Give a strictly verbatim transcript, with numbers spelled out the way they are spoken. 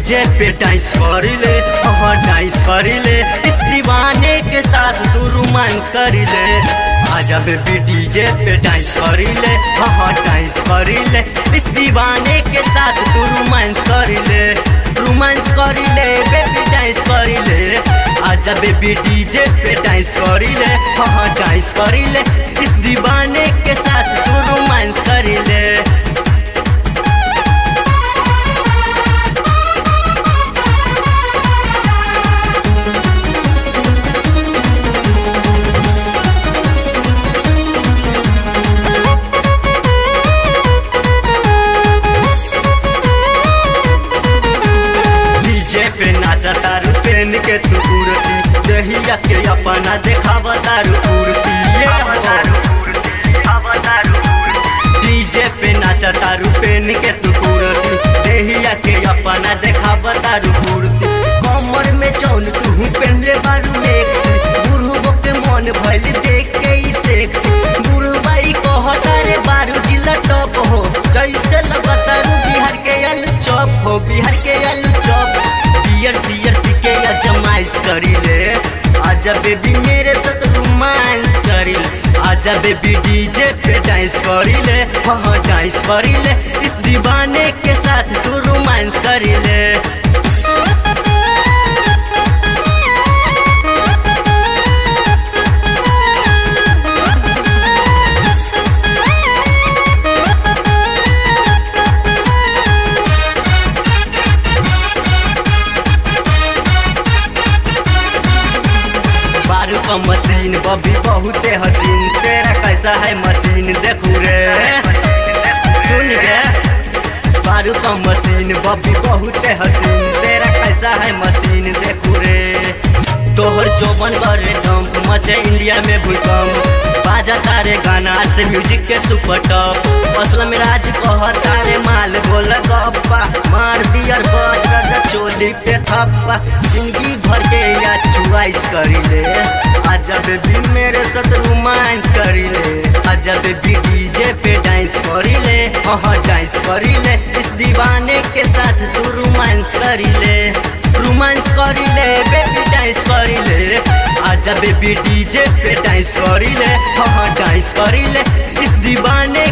DJ पे dance कर ले, हाँ डांस कर ले, इस दीवाने के साथ तू रोमांस कर ले। आजा बेबी डीजे पे डांस कर ले, हाँ डांस कर ले, इस दीवाने के साथ तू रोमांस कर ले, रोमांस कर ले बेबी डांस कर ले। आजा बेबी डीजे पे डांस कर ले, हाँ डांस कर ले, इस दीवाने के साथ तू रोमांस कर ले। पे नाचा तारू पेन के तू कुर्ती, दहिया के अपना देखावा तारू कुर्ती। डीजे पे नाचा तारू पेन के तू कुर्ती, दहिया के अपना देखावा तारू कुर्ती। कमर में जौन तू पहनले बारू एक बुढ़ू के मन भइल देख के ई सेक्सी। बुढ़ू बाई कहता रे बारू जिला टॉप हो, जैसे लगता रू बिहार के आलू चॉप हो, बिहार के आलू चॉप। बियर सियर पी के अजमाइश करी ले, आजा बेबी मेरे साथ रोमांस करी ले। आजा बेबी डीजे पे डांस करी ले, हाँ डांस करी ले, इस दीवाने के साथ तू रोमांस करी ले। का मशीन बबी बहुत हसीन, तेरा कैसा है मशीन देखू रे। सुन गे बारू का मशीन बबी बहुत हसीन, तेरा कैसा है मशीन देखू रे। तोहर जोबन करे डंप मचे इंडिया में भूकंप, बाजा तारे गाना से म्यूजिक के सुपर टॉप। असलम राज कह तारे माल गोल गप्पा, मार दियर बज राजा चोली पे थप्पा। जिंदगी भर के या चुआइस करी ले, आजा बेबी मेरे साथ रोमांस करी ले। आजा बेबी डीजे पे डांस करी ले, हाँ डांस करी ले, इस दीवाने के साथ तू रोमांस करी ले, रोमांस करी ले बेबी डांस करी ले। आजा बेबी डीजे पे डांस करी ले, हाँ डांस करी ले, इस दीवाने